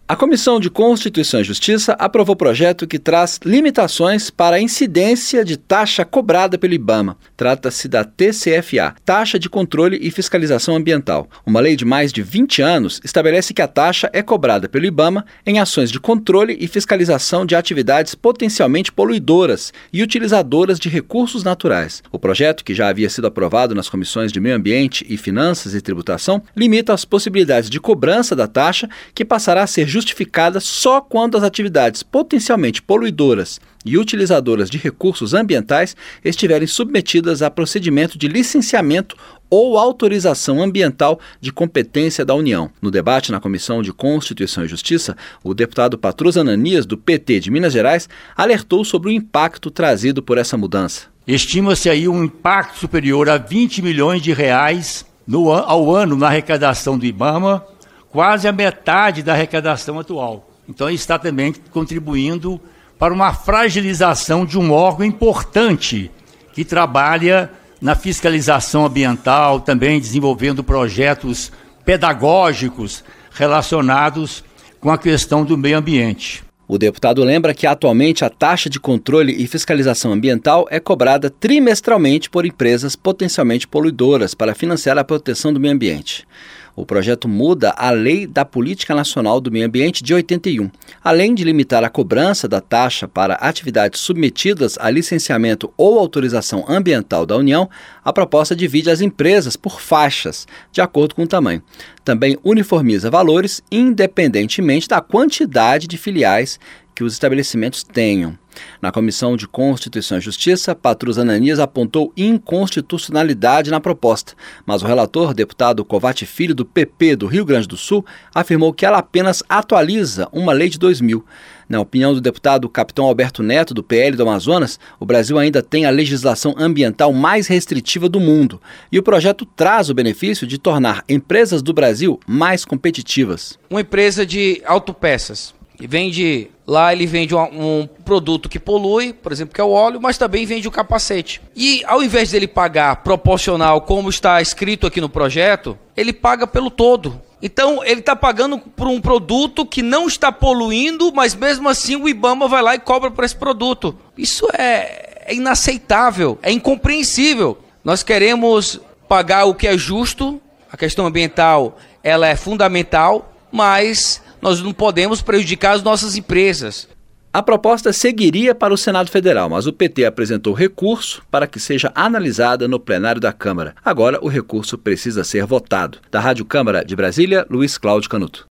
A Comissão de Constituição e Justiça aprovou projeto que traz limitações para a incidência de taxa cobrada pelo IBAMA. Trata-se da TCFA, Taxa de Controle e Fiscalização Ambiental. Uma lei de mais de 20 anos estabelece que a taxa é cobrada pelo IBAMA em ações de controle e fiscalização de atividades potencialmente poluidoras e utilizadoras de recursos naturais. O projeto, que já havia sido aprovado nas comissões de Meio Ambiente e Finanças e Tributação, limita as possibilidades de cobrança da taxa, que passará a ser justificada só quando as atividades potencialmente poluidoras e utilizadoras de recursos ambientais estiverem submetidas a procedimento de licenciamento ou autorização ambiental de competência da União. No debate na Comissão de Constituição e Justiça, o deputado Patrus Ananias, do PT de Minas Gerais, alertou sobre o impacto trazido por essa mudança. Estima-se aí um impacto superior a 20 milhões de reais ao ano na arrecadação do IBAMA, quase a metade da arrecadação atual. Então está também contribuindo para uma fragilização de um órgão importante que trabalha na fiscalização ambiental, também desenvolvendo projetos pedagógicos relacionados com a questão do meio ambiente. O deputado lembra que atualmente a taxa de controle e fiscalização ambiental é cobrada trimestralmente por empresas potencialmente poluidoras para financiar a proteção do meio ambiente. O projeto muda a Lei da Política Nacional do Meio Ambiente de 81. Além de limitar a cobrança da taxa para atividades submetidas a licenciamento ou autorização ambiental da União, a proposta divide as empresas por faixas, de acordo com o tamanho. Também uniformiza valores independentemente da quantidade de filiais que os estabelecimentos tenham. Na Comissão de Constituição e Justiça, Patrus Ananias apontou inconstitucionalidade na proposta, mas o relator, deputado Covatti Filho, do PP do Rio Grande do Sul, afirmou que ela apenas atualiza uma lei de 2000. Na opinião do deputado Capitão Alberto Neto, do PL do Amazonas, o Brasil ainda tem a legislação ambiental mais restritiva do mundo, e o projeto traz o benefício de tornar empresas do Brasil mais competitivas. Uma empresa de autopeças, ele vende um produto que polui, por exemplo, que é o óleo, mas também vende o capacete. E ao invés dele pagar proporcional, como está escrito aqui no projeto, ele paga pelo todo. Então, ele está pagando por um produto que não está poluindo, mas mesmo assim o IBAMA vai lá e cobra por esse produto. Isso é inaceitável, é incompreensível. Nós queremos pagar o que é justo, a questão ambiental ela é fundamental, mas nós não podemos prejudicar as nossas empresas. A proposta seguiria para o Senado Federal, mas o PT apresentou recurso para que seja analisada no plenário da Câmara. Agora o recurso precisa ser votado. Da Rádio Câmara de Brasília, Luiz Cláudio Canuto.